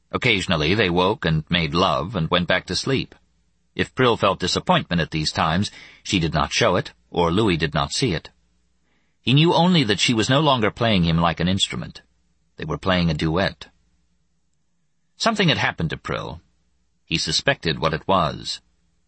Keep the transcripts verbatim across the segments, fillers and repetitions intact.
Occasionally they woke and made love and went back to sleep. If Prill felt disappointment at these times, she did not show it, or Louis did not see it. He knew only that she was no longer playing him like an instrument. They were playing a duet. Something had happened to Prill. He suspected what it was.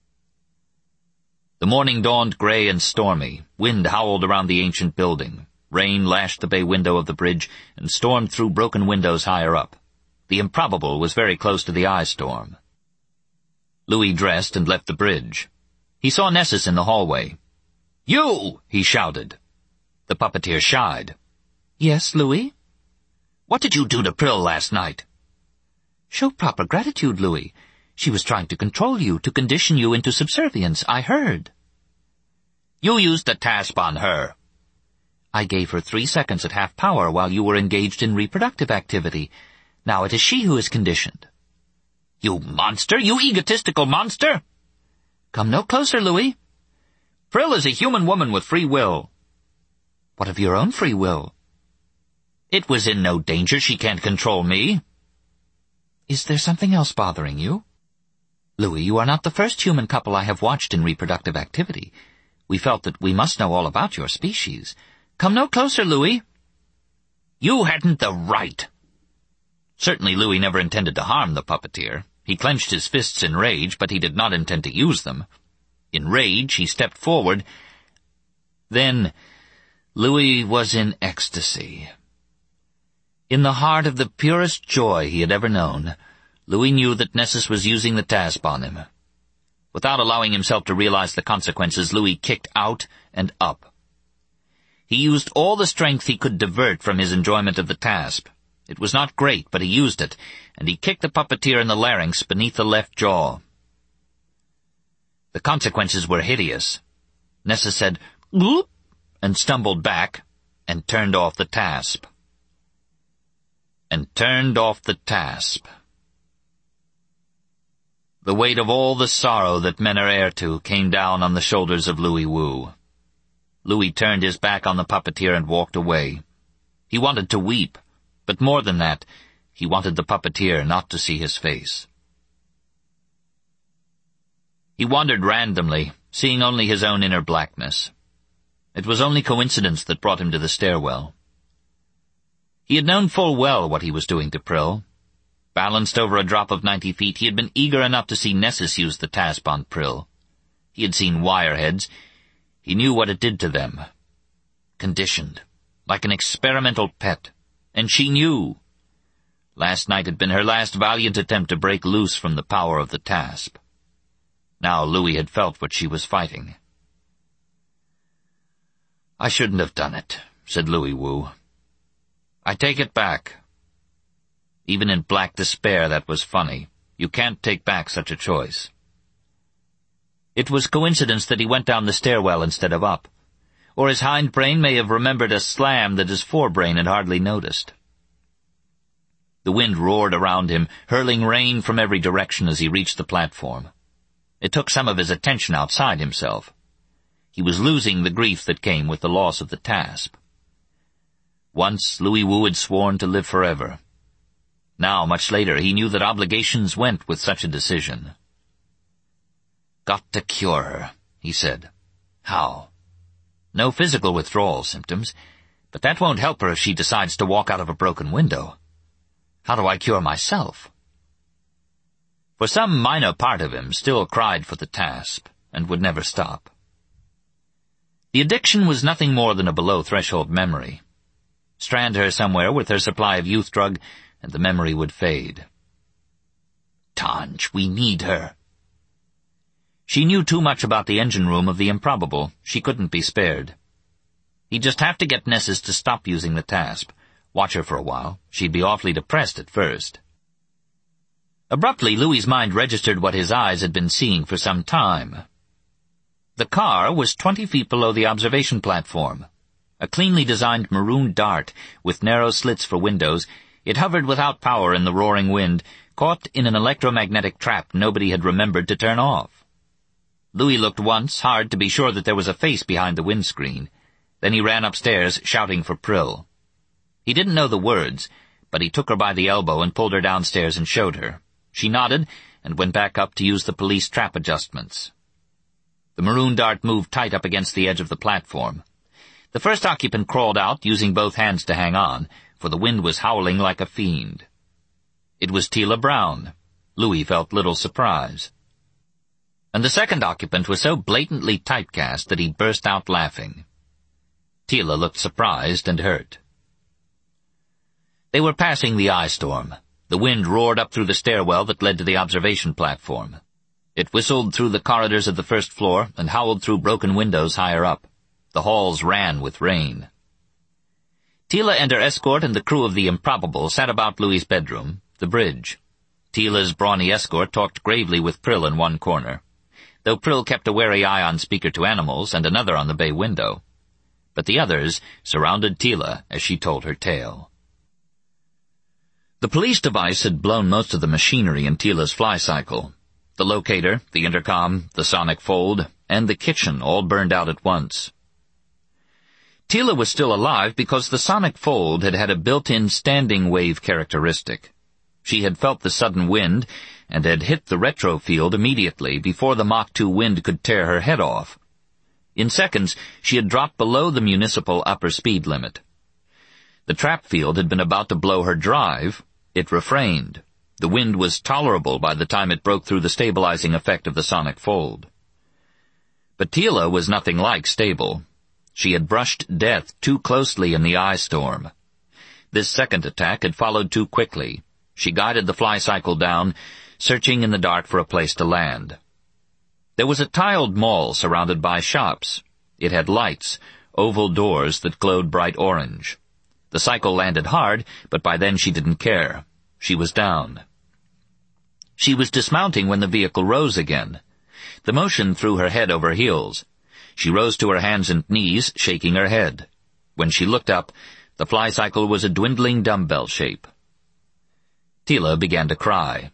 The morning dawned gray and stormy. Wind howled around the ancient building. Rain lashed the bay window of the bridge and stormed through broken windows higher up. The improbable was very close to the eye storm. Louis dressed and left the bridge. He saw Nessus in the hallway. "You!" he shouted. The puppeteer shied. "Yes, Louis?" "What did you do to Prill last night?" "Show proper gratitude, Louis. She was trying to control you, to condition you into subservience, I heard." "You used the TASP on her." "I gave her three seconds at half power while you were engaged in reproductive activity. Now it is she who is conditioned." "You monster! You egotistical monster!" "Come no closer, Louis." "Prill is a human woman with free will." "What of your own free will?" "It was in no danger. She can't control me." "Is there something else bothering you?" "Louis, you are not the first human couple I have watched in reproductive activity. We felt that we must know all about your species. Come no closer, Louis." "You hadn't the right." Certainly Louis never intended to harm the puppeteer. He clenched his fists in rage, but he did not intend to use them. In rage, he stepped forward. Then Louis was in ecstasy. In the heart of the purest joy he had ever known, Louis knew that Nessus was using the TASP on him. Without allowing himself to realize the consequences, Louis kicked out and up. He used all the strength he could divert from his enjoyment of the TASP. It was not great, but he used it, and he kicked the puppeteer in the larynx beneath the left jaw. The consequences were hideous. Nessus said, "Gloop," and stumbled back, and turned off the TASP. And turned off the TASP. The weight of all the sorrow that men are heir to came down on the shoulders of Louis Wu. Louis turned his back on the puppeteer and walked away. He wanted to weep, but more than that, he wanted the puppeteer not to see his face. He wandered randomly, seeing only his own inner blackness. It was only coincidence that brought him to the stairwell. He had known full well what he was doing to Prill. Balanced over a drop of ninety feet, he had been eager enough to see Nessus use the TASP on Prill. He had seen wireheads. He knew what it did to them. Conditioned, like an experimental pet. And she knew. Last night had been her last valiant attempt to break loose from the power of the TASP. Now Louis had felt what she was fighting. "I shouldn't have done it," said Louis Wu. "I take it back." Even in black despair, that was funny. You can't take back such a choice. It was coincidence that he went down the stairwell instead of up, or his hindbrain may have remembered a slam that his forebrain had hardly noticed. The wind roared around him, hurling rain from every direction as he reached the platform. It took some of his attention outside himself. He was losing the grief that came with the loss of the TASP. Once Louis Wu had sworn to live forever. Now, much later, he knew that obligations went with such a decision. "Got to cure her," he said. "How?" "No physical withdrawal symptoms, but that won't help her if she decides to walk out of a broken window. How do I cure myself?" For some minor part of him still cried for the TASP, and would never stop. The addiction was nothing more than a below-threshold memory. Strand her somewhere with her supply of youth drug, and the memory would fade. "Tanj, we need her." She knew too much about the engine room of the improbable. She couldn't be spared. He'd just have to get Nessus to stop using the TASP. Watch her for a while. She'd be awfully depressed at first. Abruptly, Louis's mind registered what his eyes had been seeing for some time. The car was twenty feet below the observation platform. A cleanly designed maroon dart, with narrow slits for windows, it hovered without power in the roaring wind, caught in an electromagnetic trap nobody had remembered to turn off. Louis looked once, hard to be sure that there was a face behind the windscreen. Then he ran upstairs, shouting for Prill. He didn't know the words, but he took her by the elbow and pulled her downstairs and showed her. She nodded and went back up to use the police trap adjustments. The maroon dart moved tight up against the edge of the platform. The first occupant crawled out, using both hands to hang on, for the wind was howling like a fiend. It was Tela Brown. Louis felt little surprise. And the second occupant was so blatantly typecast that he burst out laughing. Tela looked surprised and hurt. They were passing the ice storm. The wind roared up through the stairwell that led to the observation platform. It whistled through the corridors of the first floor and howled through broken windows higher up. The halls ran with rain. Tela and her escort and the crew of the Improbable sat about Louis's bedroom, the bridge. Tela's brawny escort talked gravely with Prill in one corner, though Prill kept a wary eye on Speaker to Animals and another on the bay window. But the others surrounded Tela as she told her tale. The police device had blown most of the machinery in Tela's fly-cycle. The locator, the intercom, the sonic fold, and the kitchen all burned out at once. Tela was still alive because the sonic fold had had a built-in standing wave characteristic. She had felt the sudden wind and had hit the retro field immediately before the Mach two wind could tear her head off. In seconds, she had dropped below the municipal upper speed limit. The trap field had been about to blow her drive. It refrained. The wind was tolerable by the time it broke through the stabilizing effect of the sonic fold. But Tela was nothing like stable. She had brushed death too closely in the ice storm. This second attack had followed too quickly. She guided the fly-cycle down, searching in the dark for a place to land. There was a tiled mall surrounded by shops. It had lights, oval doors that glowed bright orange. The cycle landed hard, but by then she didn't care. She was down. She was dismounting when the vehicle rose again. The motion threw her head over heels. She rose to her hands and knees, shaking her head. When she looked up, the fly-cycle was a dwindling dumbbell shape. Tela began to cry.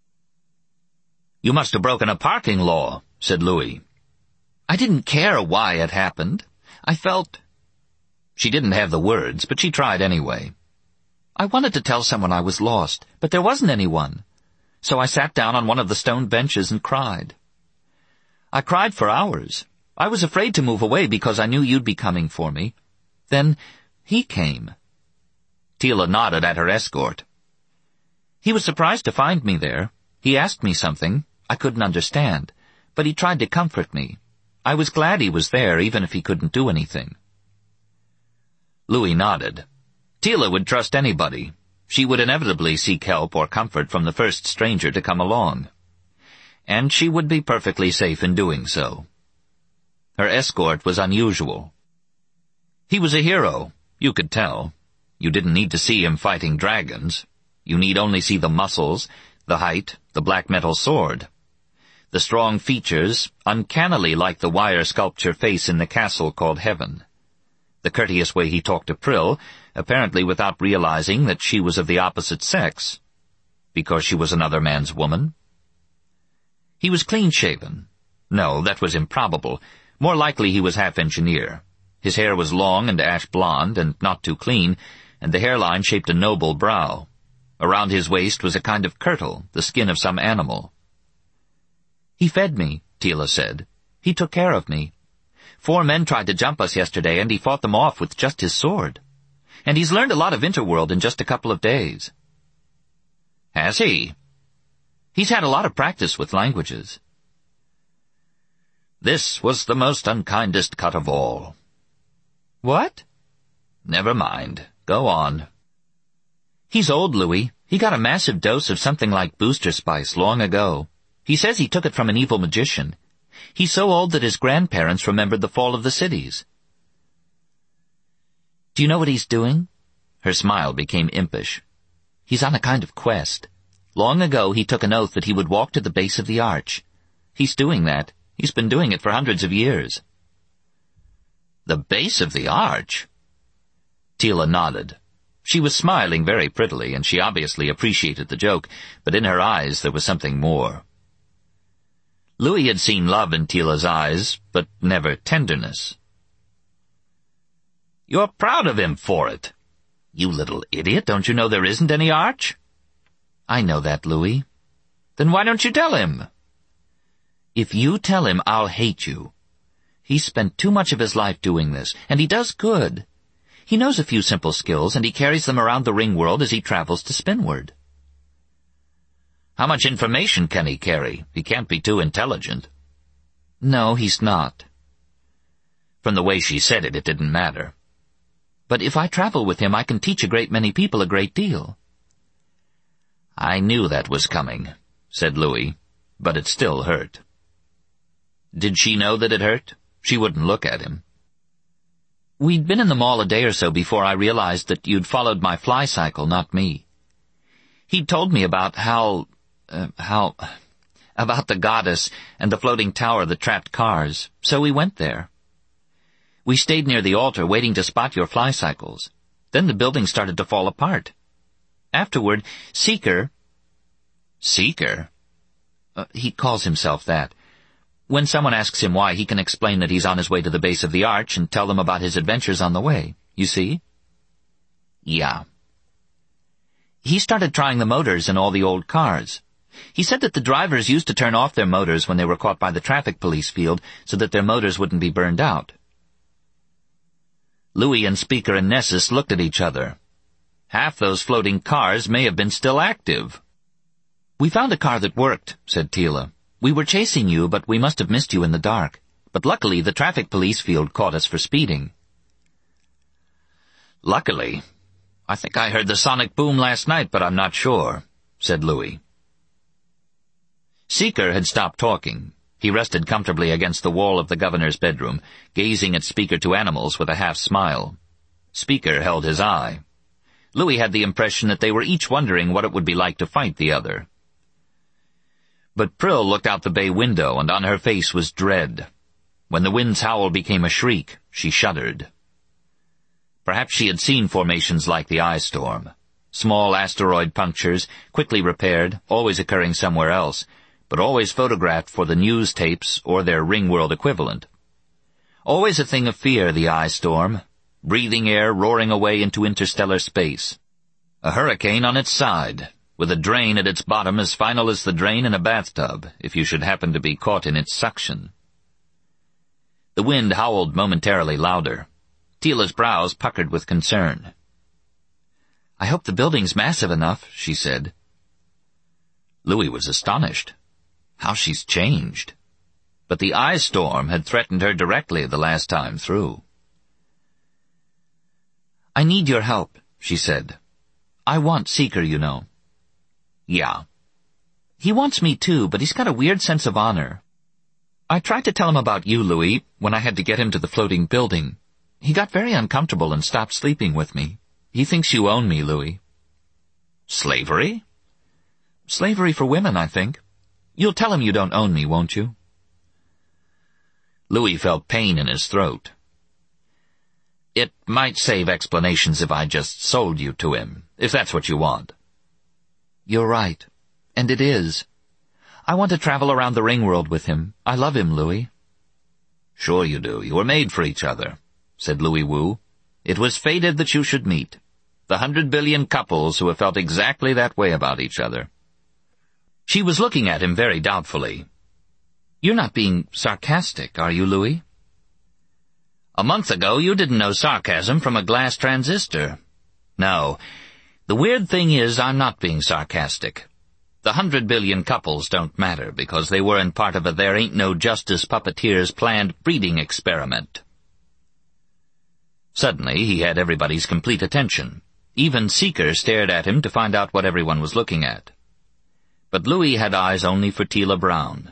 "You must have broken a parking law," said Louis. "I didn't care why it happened. I felt—" She didn't have the words, but she tried anyway. "I wanted to tell someone I was lost, but there wasn't anyone. So I sat down on one of the stone benches and cried. I cried for hours. I was afraid to move away because I knew you'd be coming for me. Then he came." Tela nodded at her escort. "He was surprised to find me there. He asked me something. I couldn't understand, but he tried to comfort me. I was glad he was there, even if he couldn't do anything." Louis nodded. Tela would trust anybody. She would inevitably seek help or comfort from the first stranger to come along. And she would be perfectly safe in doing so. Her escort was unusual. He was a hero, you could tell. You didn't need to see him fighting dragons. You need only see the muscles, the height, the black metal sword. The strong features, uncannily like the wire sculpture face in the castle called Heaven. The courteous way he talked to Prill, apparently without realizing that she was of the opposite sex, because she was another man's woman. He was clean-shaven. No, that was improbable. More likely he was half-engineer. His hair was long and ash-blonde and not too clean, and the hairline shaped a noble brow. Around his waist was a kind of kirtle, the skin of some animal. "He fed me," Tela said. "He took care of me. Four men tried to jump us yesterday, and he fought them off with just his sword. And he's learned a lot of Interworld in just a couple of days." "Has he?" "He's had a lot of practice with languages." This was the most unkindest cut of all. "What?" "Never mind. Go on." "He's old, Louis. He got a massive dose of something like booster spice long ago. He says he took it from an evil magician. He's so old that his grandparents remembered the fall of the cities." "Do you know what he's doing?" Her smile became impish. "He's on a kind of quest. Long ago he took an oath that he would walk to the base of the arch. He's doing that. He's been doing it for hundreds of years." "The base of the arch?" Tela nodded. She was smiling very prettily, and she obviously appreciated the joke, but in her eyes there was something more. Louis had seen love in Tela's eyes, but never tenderness. "You're proud of him for it." You little idiot, don't you know there isn't any arch? I know that, Louis. Then why don't you tell him? If you tell him, I'll hate you. He's spent too much of his life doing this, and he does good. He knows a few simple skills, and he carries them around the ring world as he travels to Spinward. How much information can he carry? He can't be too intelligent. No, he's not. From the way she said it, it didn't matter. But if I travel with him, I can teach a great many people a great deal. I knew that was coming, said Louis, but it still hurt. Did she know that it hurt? She wouldn't look at him. We'd been in the mall a day or so before I realized that you'd followed my fly cycle, not me. He'd told me about how, uh, how, about the goddess and the floating tower that trapped cars, so we went there. We stayed near the altar waiting to spot your fly cycles. Then the building started to fall apart. Afterward, Seeker... Seeker? Uh, he calls himself that. When someone asks him why, he can explain that he's on his way to the base of the arch and tell them about his adventures on the way. You see? Yeah. He started trying the motors in all the old cars. He said that the drivers used to turn off their motors when they were caught by the traffic police field so that their motors wouldn't be burned out. Louis and Speaker and Nessus looked at each other. Half those floating cars may have been still active. We found a car that worked, said Tila. We were chasing you, but we must have missed you in the dark. But luckily, the traffic police field caught us for speeding. Luckily? I think I heard the sonic boom last night, but I'm not sure, said Louis. Seeker had stopped talking. He rested comfortably against the wall of the governor's bedroom, gazing at Speaker to Animals with a half-smile. Speaker held his eye. Louis had the impression that they were each wondering what it would be like to fight the other. But Prill looked out the bay window, and on her face was dread. When the wind's howl became a shriek, she shuddered. Perhaps she had seen formations like the ice storm. Small asteroid punctures, quickly repaired, always occurring somewhere else, but always photographed for the news tapes or their ring-world equivalent. Always a thing of fear, the ice storm, breathing air roaring away into interstellar space. A hurricane on its side, with a drain at its bottom as final as the drain in a bathtub, if you should happen to be caught in its suction. The wind howled momentarily louder. Tila's brows puckered with concern. I hope the building's massive enough, she said. Louis was astonished. How she's changed. But the ice storm had threatened her directly the last time through. I need your help, she said. I want Seeker, you know. Yeah. He wants me too, but he's got a weird sense of honor. I tried to tell him about you, Louis, when I had to get him to the floating building. He got very uncomfortable and stopped sleeping with me. He thinks you own me, Louis. Slavery? Slavery for women, I think. You'll tell him you don't own me, won't you? Louis felt pain in his throat. It might save explanations if I just sold you to him, if that's what you want. You're right. And it is. I want to travel around the ring world with him. I love him, Louis. Sure you do. You were made for each other, said Louis Wu. It was fated that you should meet. The hundred billion couples who have felt exactly that way about each other. She was looking at him very doubtfully. You're not being sarcastic, are you, Louis? A month ago you didn't know sarcasm from a glass transistor. No. The weird thing is I'm not being sarcastic. The hundred billion couples don't matter because they weren't part of a there ain't no justice puppeteer's planned breeding experiment. Suddenly he had everybody's complete attention. Even Seeker stared at him to find out what everyone was looking at. But Louis had eyes only for Tila Brown.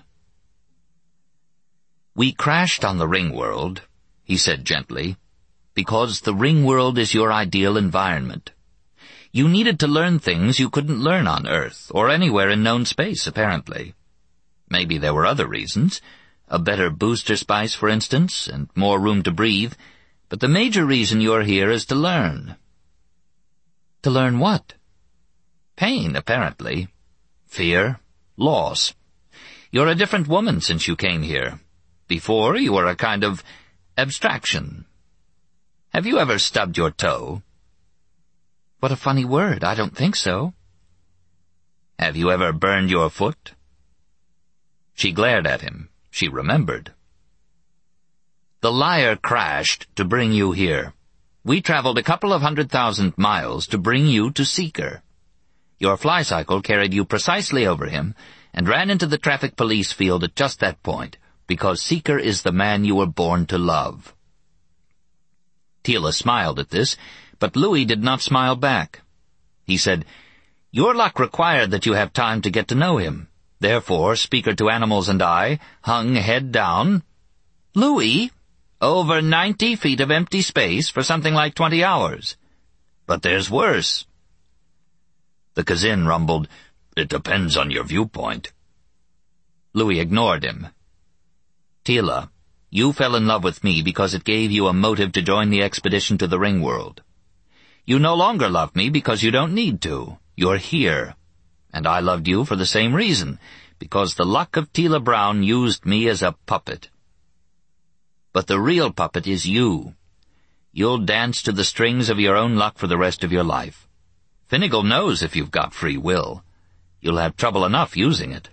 We crashed on the ring world, he said gently, because the ring world is your ideal environment. You needed to learn things you couldn't learn on Earth, or anywhere in known space, apparently. Maybe there were other reasons, a better booster spice, for instance, and more room to breathe, but the major reason you're here is to learn. To learn what? Pain, apparently. Fear. Loss. You're a different woman since you came here. Before, you were a kind of abstraction. Have you ever stubbed your toe? What a funny word. I don't think so. Have you ever burned your foot? She glared at him. She remembered. The Lyre crashed to bring you here. We traveled a couple of hundred thousand miles to bring you to Seeker. Your fly-cycle carried you precisely over him and ran into the traffic police field at just that point, because Seeker is the man you were born to love. Tila smiled at this, but Louis did not smile back. He said, Your luck required that you have time to get to know him. Therefore, Speaker to Animals and I hung head down. Louis, over ninety feet of empty space for something like twenty hours. But there's worse. The Kazin rumbled, It depends on your viewpoint. Louis ignored him. Tila, you fell in love with me because it gave you a motive to join the expedition to the Ringworld. You no longer love me because you don't need to. You're here. And I loved you for the same reason, because the luck of Tila Brown used me as a puppet. But the real puppet is you. You'll dance to the strings of your own luck for the rest of your life. Finnegal knows if you've got free will. You'll have trouble enough using it.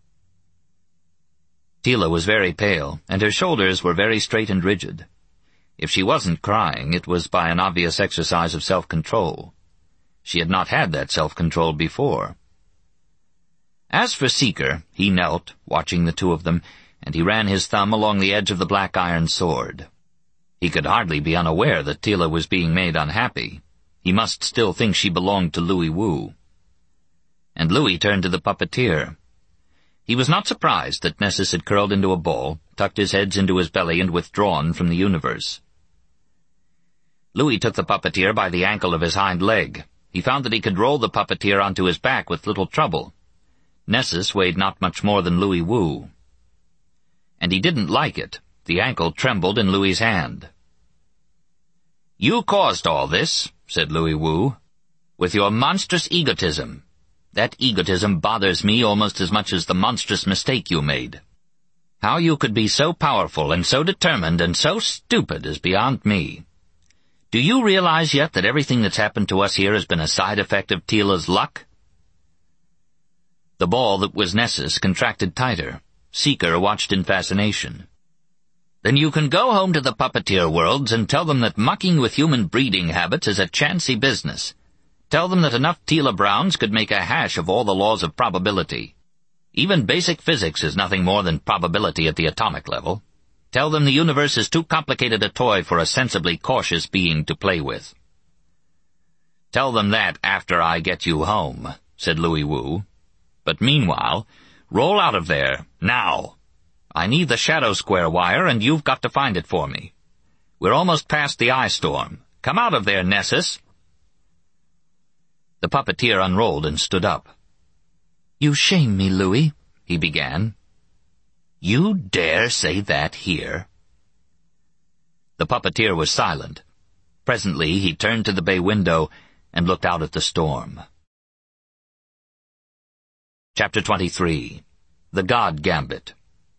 Tila was very pale, and her shoulders were very straight and rigid. If she wasn't crying, it was by an obvious exercise of self-control. She had not had that self-control before. As for Seeker, he knelt, watching the two of them, and he ran his thumb along the edge of the black iron sword. He could hardly be unaware that Tila was being made unhappy. He must still think she belonged to Louis Wu. And Louis turned to the puppeteer. He was not surprised that Nessus had curled into a ball, tucked his heads into his belly, and withdrawn from the universe. Louis took the puppeteer by the ankle of his hind leg. He found that he could roll the puppeteer onto his back with little trouble. Nessus weighed not much more than Louis Wu. And he didn't like it. The ankle trembled in Louis's hand. You caused all this, said Louis Wu, with your monstrous egotism. That egotism bothers me almost as much as the monstrous mistake you made. How you could be so powerful and so determined and so stupid is beyond me. Do you realize yet that everything that's happened to us here has been a side effect of Tila's luck? The ball that was Nessus contracted tighter. Seeker watched in fascination. Then you can go home to the puppeteer worlds and tell them that mucking with human breeding habits is a chancy business. Tell them that enough Tila Browns could make a hash of all the laws of probability. Even basic physics is nothing more than probability at the atomic level. Tell them the universe is too complicated a toy for a sensibly cautious being to play with. Tell them that after I get you home, said Louis Wu. But meanwhile, roll out of there, now. I need the shadow square wire, and you've got to find it for me. We're almost past the eye storm. Come out of there, Nessus. The puppeteer unrolled and stood up. You shame me, Louis, he began. You dare say that here? The puppeteer was silent. Presently he turned to the bay window and looked out at the storm. Chapter twenty-three. The God Gambit.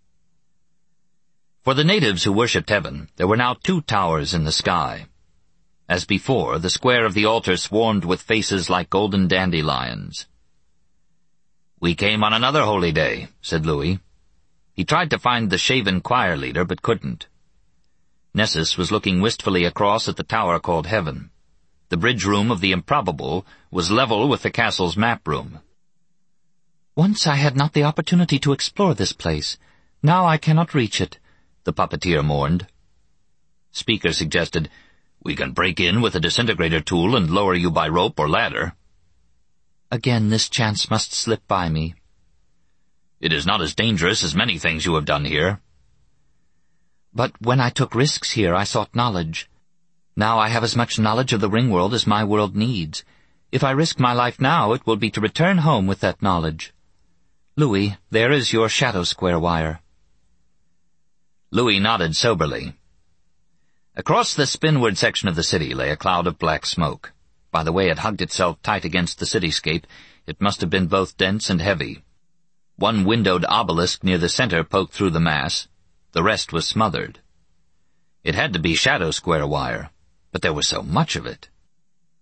For the natives who worshipped heaven, there were now two towers in the sky. As before, the square of the altar swarmed with faces like golden dandelions. We came on another holy day, said Louis. He tried to find the shaven choir leader, but couldn't. Nessus was looking wistfully across at the tower called Heaven. The bridge room of the Improbable was level with the castle's map room. Once I had not the opportunity to explore this place. Now I cannot reach it, the puppeteer mourned. Speaker suggested, We can break in with a disintegrator tool and lower you by rope or ladder. Again, this chance must slip by me. It is not as dangerous as many things you have done here. But when I took risks here, I sought knowledge. Now I have as much knowledge of the Ringworld as my world needs. If I risk my life now, it will be to return home with that knowledge. Louis, there is your shadow square wire. Louis nodded soberly. Across the spinward section of the city lay a cloud of black smoke. By the way it hugged itself tight against the cityscape, it must have been both dense and heavy. One windowed obelisk near the center poked through the mass. The rest was smothered. It had to be shadow square wire, but there was so much of it.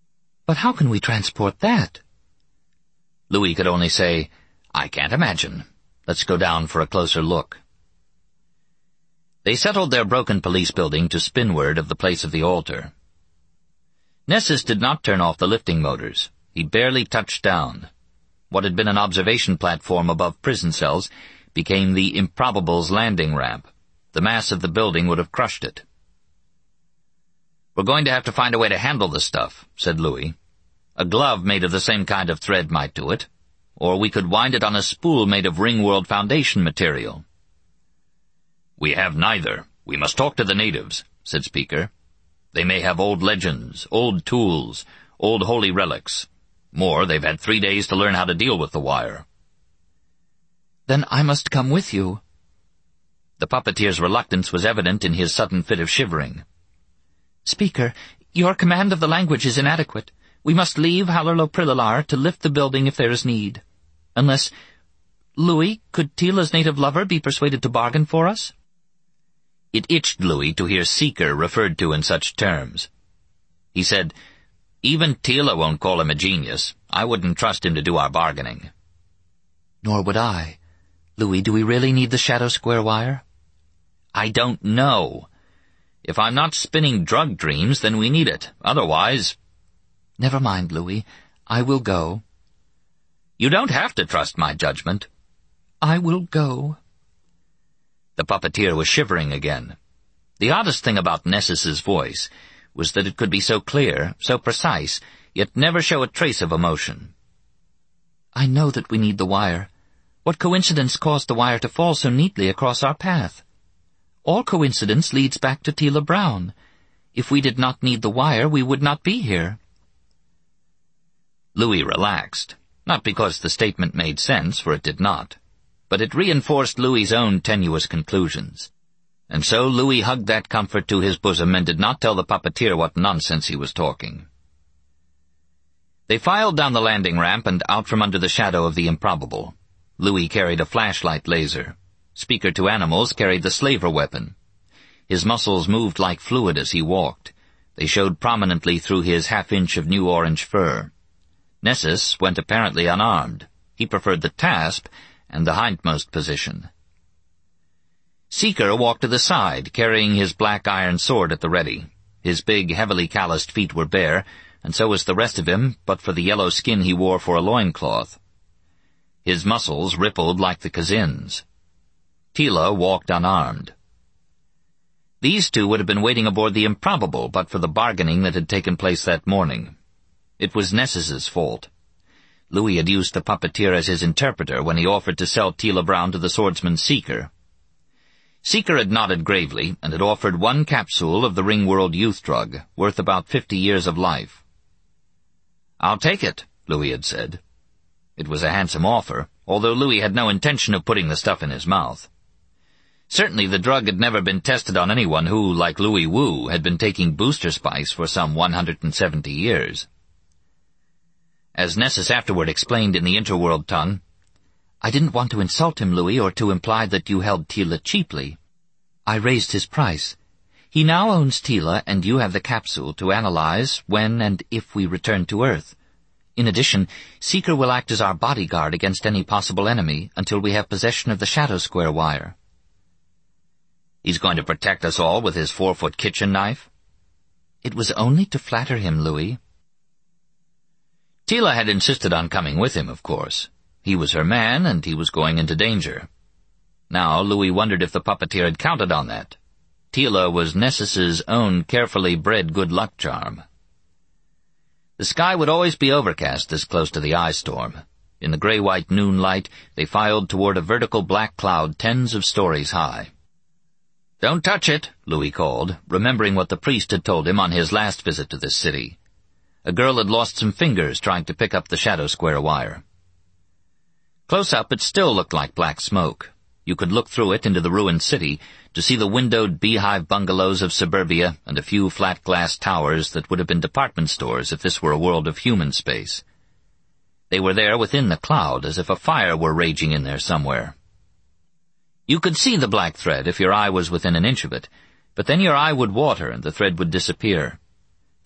But how can we transport that? Louis could only say, "I can't imagine. Let's go down for a closer look." They settled their broken police building to spinward of the place of the altar. Nessus did not turn off the lifting motors. He barely touched down. What had been an observation platform above prison cells became the Improbable's landing ramp. The mass of the building would have crushed it. "We're going to have to find a way to handle the stuff," said Louis. "A glove made of the same kind of thread might do it, or we could wind it on a spool made of Ringworld Foundation material." "We have neither. We must talk to the natives," said Speaker. "They may have old legends, old tools, old holy relics. More, they've had three days to learn how to deal with the wire." "Then I must come with you." The puppeteer's reluctance was evident in his sudden fit of shivering. "Speaker, your command of the language is inadequate. We must leave Hallerlo-Prililar to lift the building if there is need. Unless... Louis, could Tila's native lover be persuaded to bargain for us?" It itched Louis to hear Seeker referred to in such terms. He said, "Even Tila won't call him a genius. I wouldn't trust him to do our bargaining." "Nor would I. Louis, do we really need the Shadow Square wire?" "I don't know. If I'm not spinning drug dreams, then we need it. Otherwise—" "Never mind, Louis. I will go." "You don't have to trust my judgment." "I will go." The puppeteer was shivering again. The oddest thing about Nessus's voice was that it could be so clear, so precise, yet never show a trace of emotion. "I know that we need the wire. What coincidence caused the wire to fall so neatly across our path? All coincidence leads back to Tila Brown. If we did not need the wire, we would not be here." Louis relaxed, not because the statement made sense, for it did not, but it reinforced Louis's own tenuous conclusions. And so Louis hugged that comfort to his bosom and did not tell the puppeteer what nonsense he was talking. They filed down the landing ramp and out from under the shadow of the Improbable. Louis carried a flashlight laser. Speaker to Animals carried the slaver weapon. His muscles moved like fluid as he walked. They showed prominently through his half-inch of new orange fur. Nessus went apparently unarmed. He preferred the Tasp and the hindmost position. Seeker walked to the side, carrying his black iron sword at the ready. His big, heavily calloused feet were bare, and so was the rest of him, but for the yellow skin he wore for a loincloth. His muscles rippled like the Kazin's. Tila walked unarmed. These two would have been waiting aboard the Improbable but for the bargaining that had taken place that morning. It was Nessus's fault. Louis had used the puppeteer as his interpreter when he offered to sell Tila Brown to the swordsman Seeker. Seeker had nodded gravely and had offered one capsule of the Ringworld youth drug, worth about fifty years of life. "I'll take it," Louis had said. It was a handsome offer, although Louis had no intention of putting the stuff in his mouth. Certainly the drug had never been tested on anyone who, like Louis Wu, had been taking booster spice for some one hundred seventy years. As Nessus afterward explained in the interworld tongue, "I didn't want to insult him, Louis, or to imply that you held Tila cheaply. I raised his price. He now owns Tila, and you have the capsule to analyze when and if we return to Earth. In addition, Seeker will act as our bodyguard against any possible enemy until we have possession of the Shadow Square wire." "He's going to protect us all with his four-foot kitchen knife?" "It was only to flatter him, Louis." Tila had insisted on coming with him, of course. He was her man, and he was going into danger. Now Louis wondered if the puppeteer had counted on that. Tila was Nessus's own carefully bred good luck charm. The sky would always be overcast this close to the eye storm. In the gray-white noonlight, they filed toward a vertical black cloud tens of stories high. "Don't touch it," Louis called, remembering what the priest had told him on his last visit to this city. A girl had lost some fingers trying to pick up the Shadow Square wire. Close up, it still looked like black smoke. You could look through it into the ruined city to see the windowed beehive bungalows of suburbia and a few flat glass towers that would have been department stores if this were a world of human space. They were there within the cloud, as if a fire were raging in there somewhere. You could see the black thread if your eye was within an inch of it, but then your eye would water and the thread would disappear.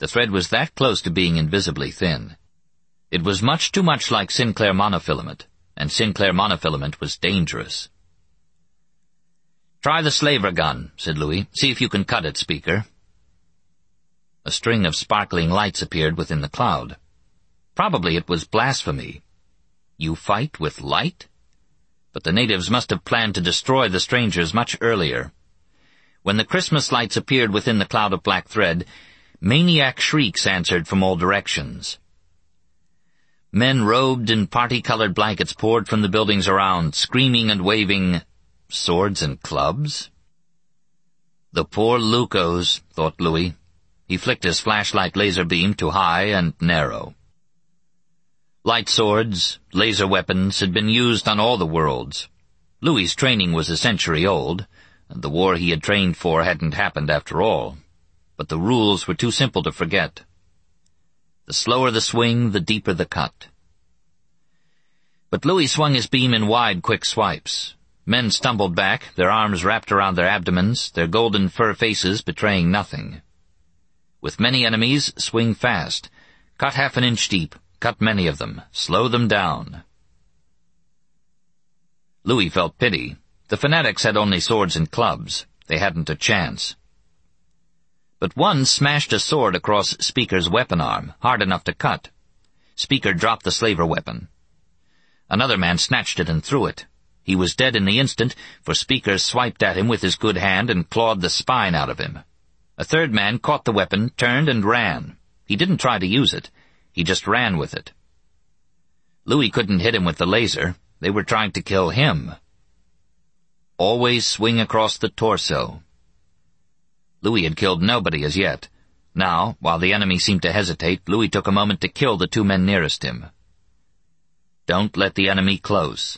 The thread was that close to being invisibly thin. It was much too much like Sinclair monofilament, and Sinclair monofilament was dangerous. "Try the slaver gun," said Louis. "See if you can cut it, Speaker." A string of sparkling lights appeared within the cloud. Probably it was blasphemy. You fight with light? But the natives must have planned to destroy the strangers much earlier. When the Christmas lights appeared within the cloud of black thread, maniac shrieks answered from all directions. Men robed in party-colored blankets poured from the buildings around, screaming and waving swords and clubs. The poor Lucos, thought Louis. He flicked his flashlight laser beam to high and narrow. Light swords, laser weapons had been used on all the worlds. Louis's training was a century old, and the war he had trained for hadn't happened after all. But the rules were too simple to forget. The slower the swing, the deeper the cut. But Louis swung his beam in wide, quick swipes. Men stumbled back, their arms wrapped around their abdomens, their golden fur faces betraying nothing. With many enemies, swing fast. Cut half an inch deep. Cut many of them. Slow them down. Louis felt pity. The fanatics had only swords and clubs. They hadn't a chance. But one smashed a sword across Speaker's weapon arm, hard enough to cut. Speaker dropped the slaver weapon. Another man snatched it and threw it. He was dead in the instant, for Speaker swiped at him with his good hand and clawed the spine out of him. A third man caught the weapon, turned, and ran. He didn't try to use it. He just ran with it. Louis couldn't hit him with the laser. They were trying to kill him. Always swing across the torso. Louis had killed nobody as yet. Now, while the enemy seemed to hesitate, Louis took a moment to kill the two men nearest him. Don't let the enemy close.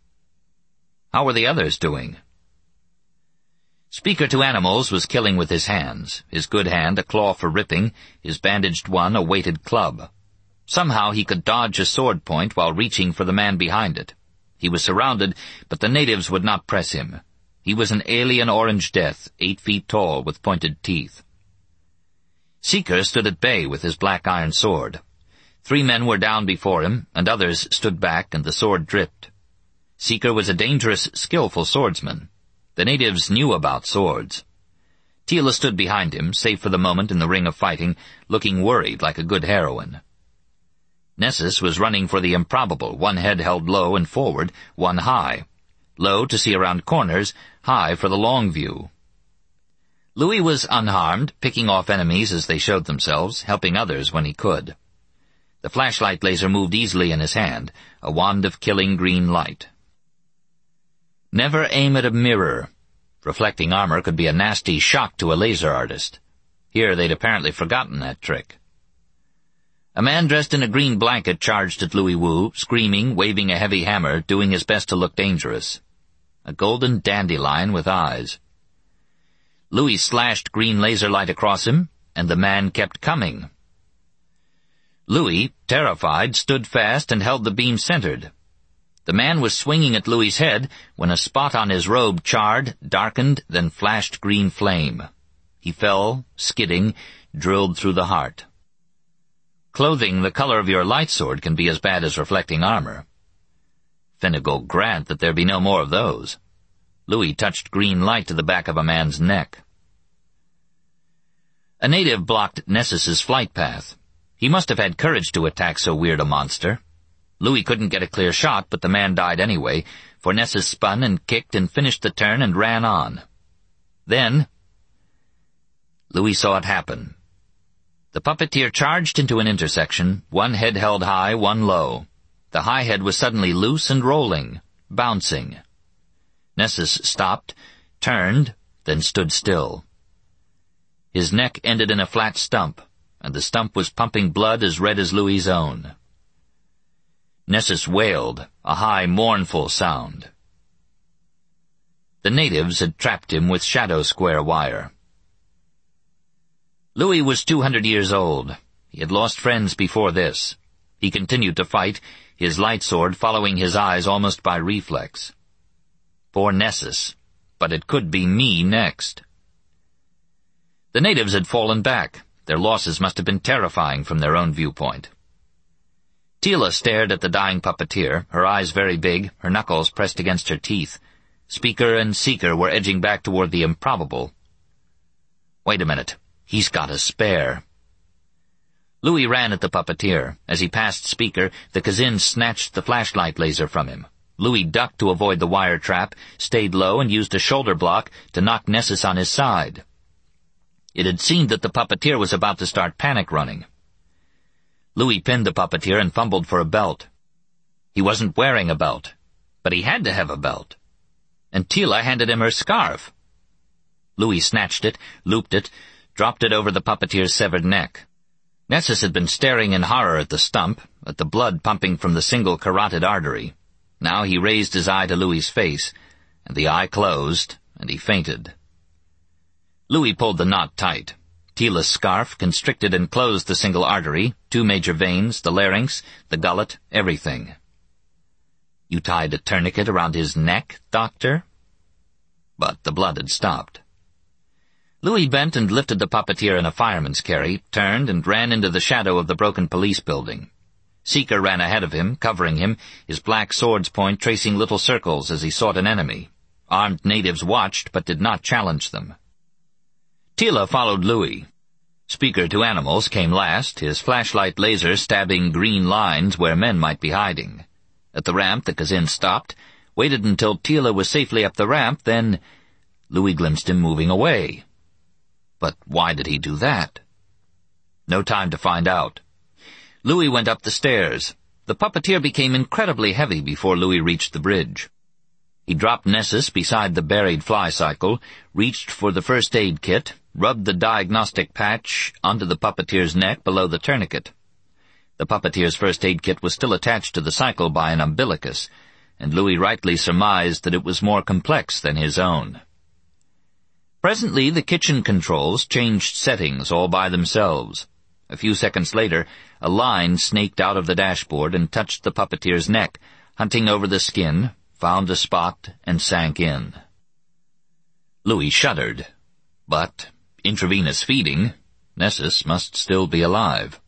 How were the others doing? Speaker to Animals was killing with his hands, his good hand a claw for ripping, his bandaged one a weighted club. Somehow he could dodge a sword point while reaching for the man behind it. He was surrounded, but the natives would not press him. He was an alien orange death, eight feet tall, with pointed teeth. Seeker stood at bay with his black iron sword. Three men were down before him, and others stood back, and the sword dripped. Seeker was a dangerous, skillful swordsman. The natives knew about swords. Tila stood behind him, safe for the moment in the ring of fighting, looking worried like a good heroine. Nessus was running for the improbable, one head held low and forward, one high. Low to see around corners, high for the long view. Louis was unharmed, picking off enemies as they showed themselves, helping others when he could. The flashlight laser moved easily in his hand, a wand of killing green light. Never aim at a mirror. Reflecting armor could be a nasty shock to a laser artist. Here they'd apparently forgotten that trick. A man dressed in a green blanket charged at Louis Wu, screaming, waving a heavy hammer, doing his best to look dangerous. A golden dandelion with eyes. Louis slashed green laser light across him, and the man kept coming. Louis, terrified, stood fast and held the beam centered. The man was swinging at Louis's head when a spot on his robe charred, darkened, then flashed green flame. He fell, skidding, drilled through the heart. Clothing the color of your light sword can be as bad as reflecting armor. Finnegal grant that there be no more of those. Louis touched green light to the back of a man's neck. A native blocked Nessus's flight path. He must have had courage to attack so weird a monster. Louis couldn't get a clear shot, but the man died anyway, for Nessus spun and kicked and finished the turn and ran on. Then, Louis saw it happen. The puppeteer charged into an intersection, one head held high, one low. The high head was suddenly loose and rolling, bouncing. Nessus stopped, turned, then stood still. His neck ended in a flat stump, and the stump was pumping blood as red as Louis's own. Nessus wailed, a high, mournful sound. The natives had trapped him with shadow square wire. Louis was two hundred years old. He had lost friends before this. He continued to fight, his light sword following his eyes almost by reflex. Poor Nessus, but it could be me next. The natives had fallen back. Their losses must have been terrifying from their own viewpoint. Tila stared at the dying puppeteer, her eyes very big, her knuckles pressed against her teeth. Speaker and Seeker were edging back toward the improbable. Wait a minute. He's got a spare. Louis ran at the puppeteer. As he passed Speaker, the Kazin snatched the flashlight laser from him. Louis ducked to avoid the wire trap, stayed low, and used a shoulder block to knock Nessus on his side. It had seemed that the puppeteer was about to start panic running. Louis pinned the puppeteer and fumbled for a belt. He wasn't wearing a belt, but he had to have a belt. And Tila handed him her scarf. Louis snatched it, looped it, dropped it over the puppeteer's severed neck. Nessus had been staring in horror at the stump, at the blood pumping from the single carotid artery. Now he raised his eye to Louis's face, and the eye closed, and he fainted. Louis pulled the knot tight. Tila's scarf constricted and closed the single artery, two major veins, the larynx, the gullet, everything. You tied a tourniquet around his neck, doctor? But the blood had stopped. Louis bent and lifted the puppeteer in a fireman's carry, turned, and ran into the shadow of the broken police building. Seeker ran ahead of him, covering him, his black sword's point tracing little circles as he sought an enemy. Armed natives watched, but did not challenge them. Tila followed Louis. Speaker to Animals came last, his flashlight laser stabbing green lines where men might be hiding. At the ramp, the Kazin stopped, waited until Tila was safely up the ramp, then Louis glimpsed him moving away. But why did he do that? No time to find out. Louis went up the stairs. The puppeteer became incredibly heavy before Louis reached the bridge. He dropped Nessus beside the buried fly cycle, reached for the first aid kit, rubbed the diagnostic patch onto the puppeteer's neck below the tourniquet. The puppeteer's first aid kit was still attached to the cycle by an umbilicus, and Louis rightly surmised that it was more complex than his own. Presently the kitchen controls changed settings all by themselves. A few seconds later, a line snaked out of the dashboard and touched the puppeteer's neck, hunting over the skin, found a spot, and sank in. Louis shuddered. But intravenous feeding, Nessus must still be alive.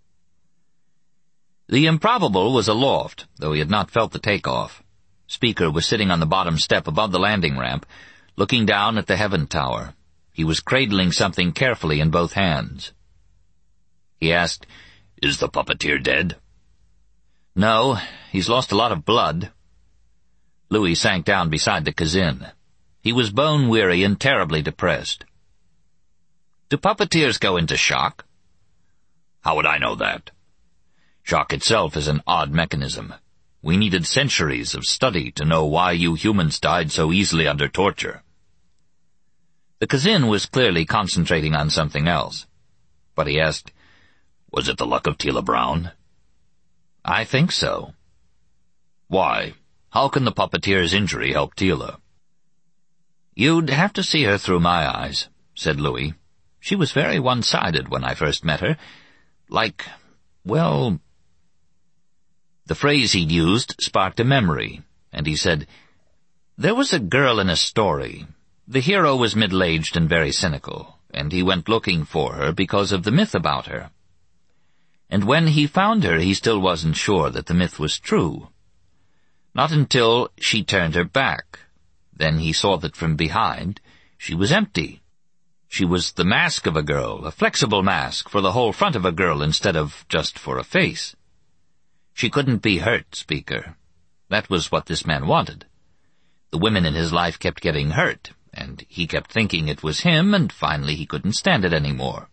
The improbable was aloft, though he had not felt the takeoff. Speaker was sitting on the bottom step above the landing ramp, looking down at the Heaven Tower. He was cradling something carefully in both hands. He asked, "Is the puppeteer dead?" "No, he's lost a lot of blood." Louis sank down beside the Kazin. He was bone-weary and terribly depressed. "Do puppeteers go into shock?" "How would I know that? Shock itself is an odd mechanism. We needed centuries of study to know why you humans died so easily under torture." The Kazin was clearly concentrating on something else. But he asked, "Was it the luck of Tila Brown?" "I think so." "Why? How can the puppeteer's injury help Tila?" "You'd have to see her through my eyes," said Louis. "She was very one-sided when I first met her. Like, well..." The phrase he'd used sparked a memory, and he said, "There was a girl in a story. The hero was middle-aged and very cynical, and he went looking for her because of the myth about her. And when he found her, he still wasn't sure that the myth was true. Not until she turned her back. Then he saw that from behind, she was empty. She was the mask of a girl, a flexible mask for the whole front of a girl instead of just for a face. She couldn't be hurt, Speaker. That was what this man wanted. The women in his life kept getting hurt, and he kept thinking it was him, and finally he couldn't stand it anymore."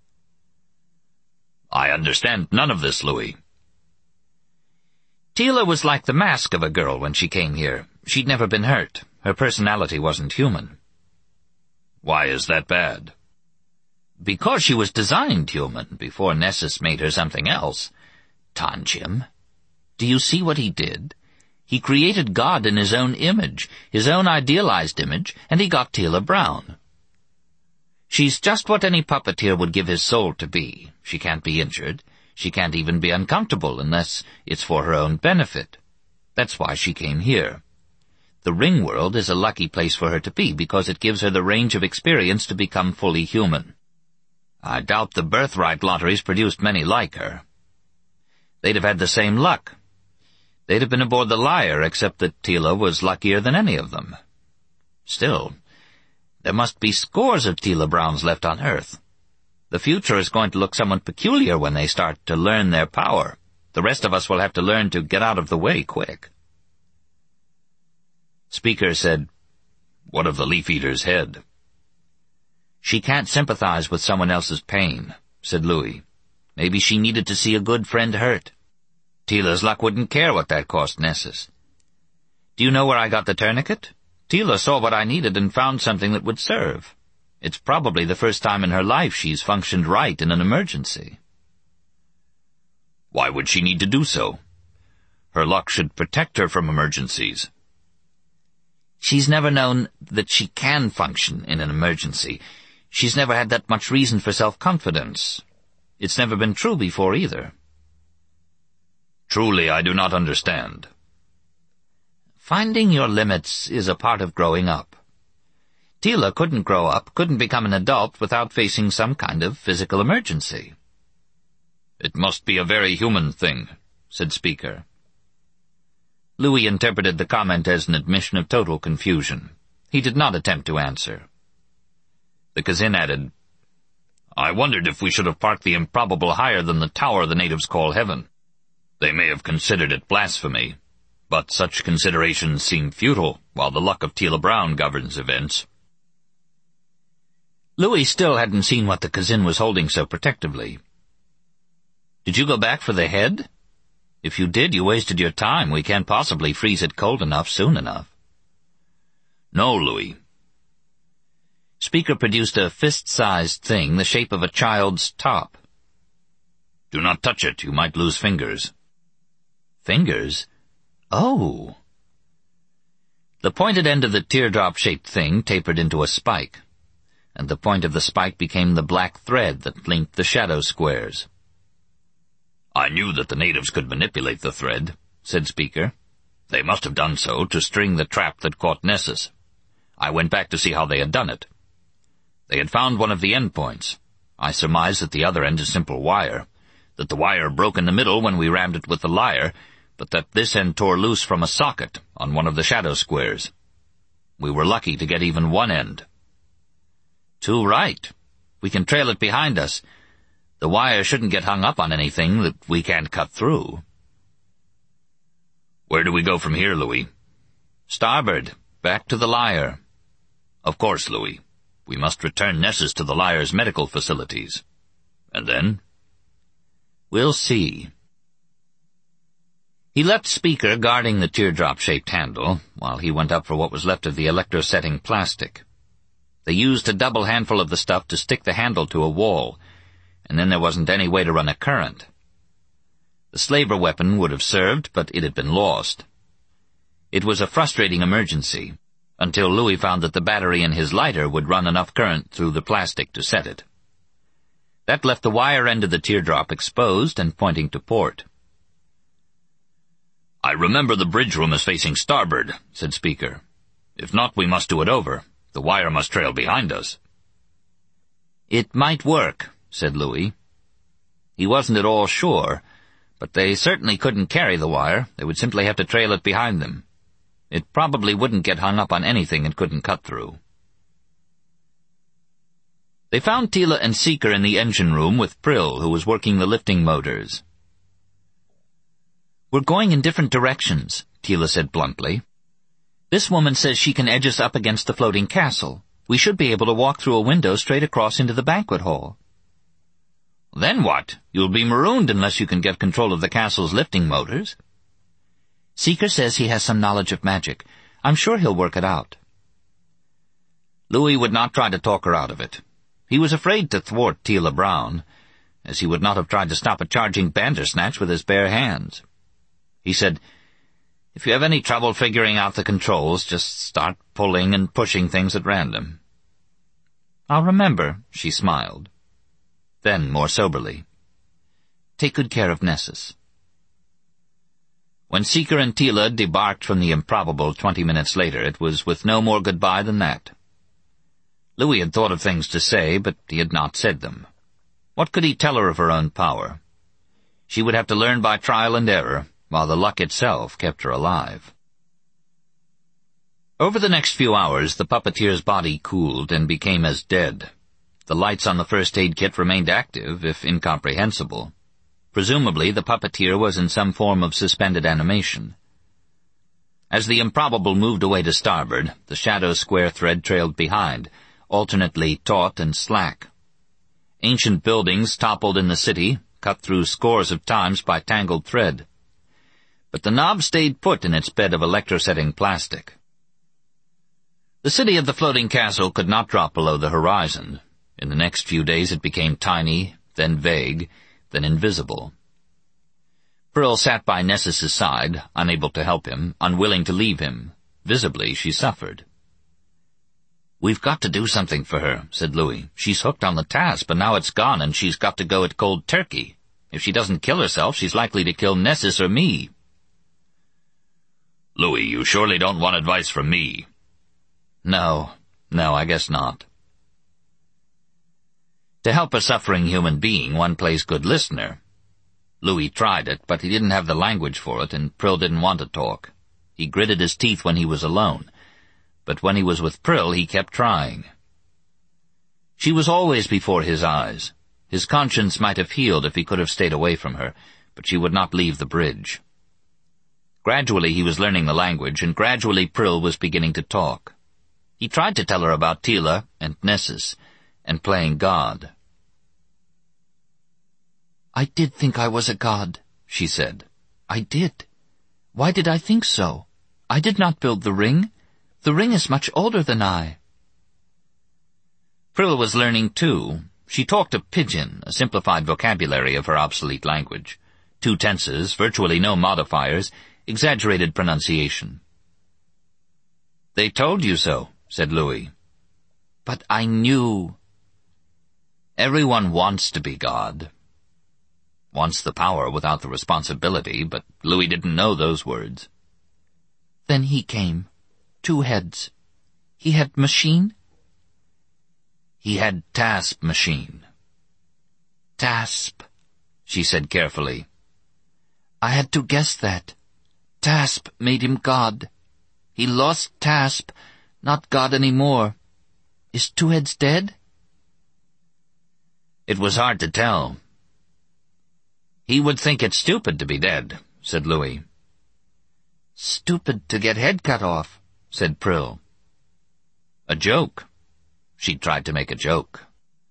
"I understand none of this, Louis." "Tila was like the mask of a girl when she came here. She'd never been hurt. Her personality wasn't human." "Why is that bad?" "Because she was designed human before Nessus made her something else. Tanchim. Do you see what he did? He created God in his own image, his own idealized image, and he got Tila Brown. She's just what any puppeteer would give his soul to be. She can't be injured. She can't even be uncomfortable unless it's for her own benefit. That's why she came here. The ring world is a lucky place for her to be because it gives her the range of experience to become fully human." I doubt the birthright lotteries produced many like her. They'd have had the same luck. They'd have been aboard the Lyre, except that Tila was luckier than any of them. Still, there must be scores of Tila Browns left on Earth. The future is going to look somewhat peculiar when they start to learn their power. The rest of us will have to learn to get out of the way quick. Speaker said, "What of the Leaf Eater's head?" "She can't sympathize with someone else's pain," said Louis. "Maybe she needed to see a good friend hurt. Tila's luck wouldn't care what that cost Nessus. Do you know where I got the tourniquet? Tila saw what I needed and found something that would serve. It's probably the first time in her life she's functioned right in an emergency." "Why would she need to do so? Her luck should protect her from emergencies." "She's never known that she can function in an emergency. She's never had that much reason for self-confidence. It's never been true before either." "Truly, I do not understand." "Finding your limits is a part of growing up. Tila couldn't grow up, couldn't become an adult without facing some kind of physical emergency." "It must be a very human thing," said Speaker. Louis interpreted the comment as an admission of total confusion. He did not attempt to answer. The Kazin added, "I wondered if we should have parked the Improbable higher than the tower the natives call heaven. They may have considered it blasphemy, but such considerations seem futile while the luck of Tila Brown governs events." Louis still hadn't seen what the Kazin was holding so protectively. "Did you go back for the head? If you did, you wasted your time. We can't possibly freeze it cold enough soon enough." "No, Louis." Speaker produced a fist-sized thing the shape of a child's top. "Do not touch it. You might lose fingers." "Fingers? Oh." The pointed end of the teardrop-shaped thing tapered into a spike, and the point of the spike became the black thread that linked the shadow squares. "I knew that the natives could manipulate the thread," said Speaker. "They must have done so to string the trap that caught Nessus. I went back to see how they had done it. They had found one of the endpoints. I surmised that the other end is simple wire, that the wire broke in the middle when we rammed it with the Lyre, but that this end tore loose from a socket on one of the shadow squares. We were lucky to get even one end." "Too right. We can trail it behind us. The wire shouldn't get hung up on anything that we can't cut through." "Where do we go from here, Louis?" "Starboard, back to the Lyre." "Of course, Louis. We must return Nessus to the Lyre's medical facilities. And then?" "We'll see." He left Speaker guarding the teardrop-shaped handle, while he went up for what was left of the electrosetting plastic. They used a double handful of the stuff to stick the handle to a wall, and then there wasn't any way to run a current. The slaver weapon would have served, but it had been lost. It was a frustrating emergency, until Louis found that the battery in his lighter would run enough current through the plastic to set it. That left the wire end of the teardrop exposed and pointing to port. "I remember the bridge room is facing starboard," said Speaker. "If not, we must do it over. The wire must trail behind us." "It might work," said Louis. He wasn't at all sure, but they certainly couldn't carry the wire. They would simply have to trail it behind them. It probably wouldn't get hung up on anything it couldn't cut through. They found Tila and Seeker in the engine room with Prill, who was working the lifting motors. "We're going in different directions," Tila said bluntly. "This woman says she can edge us up against the floating castle. We should be able to walk through a window straight across into the banquet hall." "Then what? You'll be marooned unless you can get control of the castle's lifting motors." "Seeker says he has some knowledge of magic. I'm sure he'll work it out." Louis would not try to talk her out of it. He was afraid to thwart Tila Brown, as he would not have tried to stop a charging Bandersnatch with his bare hands. He said, "If you have any trouble figuring out the controls, just start pulling and pushing things at random." "I'll remember," she smiled. Then, more soberly, "Take good care of Nessus." When Seeker and Tila debarked from the Improbable twenty minutes later, it was with no more goodbye than that. Louis had thought of things to say, but he had not said them. What could he tell her of her own power? She would have to learn by trial and error, while the luck itself kept her alive. Over the next few hours, the puppeteer's body cooled and became as dead. The lights on the first aid kit remained active, if incomprehensible. Presumably, the puppeteer was in some form of suspended animation. As the improbable moved away to starboard, the shadow square thread trailed behind, alternately taut and slack. Ancient buildings toppled in the city, cut through scores of times by tangled thread. But the knob stayed put in its bed of electrosetting plastic. The city of the floating castle could not drop below the horizon. In the next few days it became tiny, then vague, then invisible. Pearl sat by Nessis's side, unable to help him, unwilling to leave him. Visibly, she suffered. "We've got to do something for her," said Louis. "She's hooked on the task, but now it's gone, and she's got to go at cold turkey. If she doesn't kill herself, she's likely to kill Nessis or me." "Louis, you surely don't want advice from me." No, no, I guess not. To help a suffering human being, one plays good listener. Louis tried it, but he didn't have the language for it, and Prill didn't want to talk. He gritted his teeth when he was alone, but when he was with Prill, he kept trying. She was always before his eyes. His conscience might have healed if he could have stayed away from her, but she would not leave the bridge. Gradually he was learning the language, and gradually Prill was beginning to talk. He tried to tell her about Tila and Nessis, and playing God. "I did think I was a god," she said. "I did. Why did I think so? I did not build the ring. The ring is much older than I." Prill was learning too. She talked a pidgin, a simplified vocabulary of her obsolete language. Two tenses, virtually no modifiers, exaggerated pronunciation. "They told you so," said Louis. "But I knew." Everyone wants to be God. Wants the power without the responsibility, but Louis didn't know those words. "Then he came. Two heads. He had machine?" "He had Tasp machine." "Tasp," she said carefully. "I had to guess that. Tasp made him God. He lost Tasp, not God any more. Is Two Heads dead?" It was hard to tell. "He would think it stupid to be dead," said Louis. "Stupid to get head cut off," said Prill. A joke. She tried to make a joke.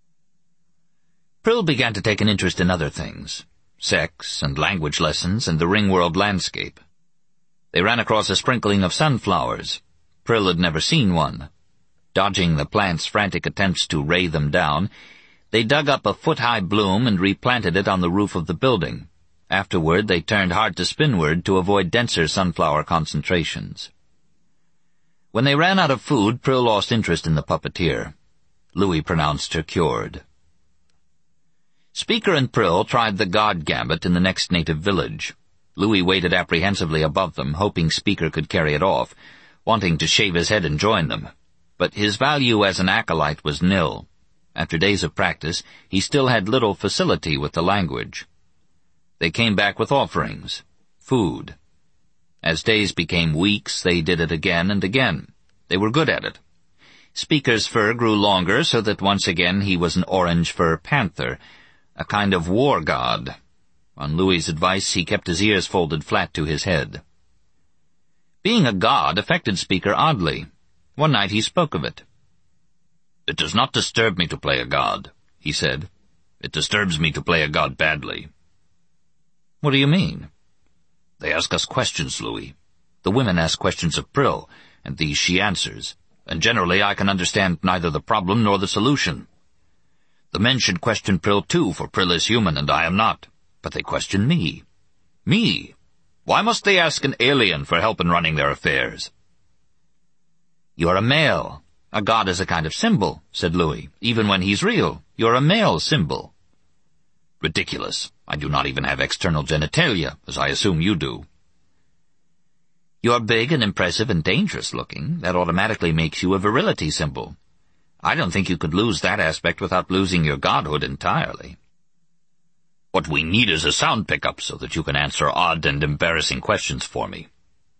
Prill began to take an interest in other things. Sex and language lessons and the ring-world landscape. They ran across a sprinkling of sunflowers. Prill had never seen one. Dodging the plants' frantic attempts to ray them down, they dug up a foot-high bloom and replanted it on the roof of the building. Afterward, they turned hard to spinward to avoid denser sunflower concentrations. When they ran out of food, Prill lost interest in the puppeteer. Louis pronounced her cured. Speaker and Prill tried the God Gambit in the next native village. Louis waited apprehensively above them, hoping Speaker could carry it off, wanting to shave his head and join them. But his value as an acolyte was nil. After days of practice, he still had little facility with the language. They came back with offerings. Food. As days became weeks, they did it again and again. They were good at it. Speaker's fur grew longer so that once again he was an orange fur panther, a kind of war god. On Louis's advice, he kept his ears folded flat to his head. Being a god affected Speaker oddly. One night he spoke of it. "It does not disturb me to play a god," he said. "It disturbs me to play a god badly." "What do you mean?" "They ask us questions, Louis. The women ask questions of Prill, and these she answers, and generally I can understand neither the problem nor the solution. The men should question Prill too, for Prill is human and I am not, but they question me. Me? Why must they ask an alien for help in running their affairs?" "You're a male. A god is a kind of symbol," said Louis. "Even when he's real, you're a male symbol." "Ridiculous. I do not even have external genitalia, as I assume you do." "You're big and impressive and dangerous-looking. That automatically makes you a virility symbol. I don't think you could lose that aspect without losing your godhood entirely." What we need is a sound pickup so that you can answer odd and embarrassing questions for me.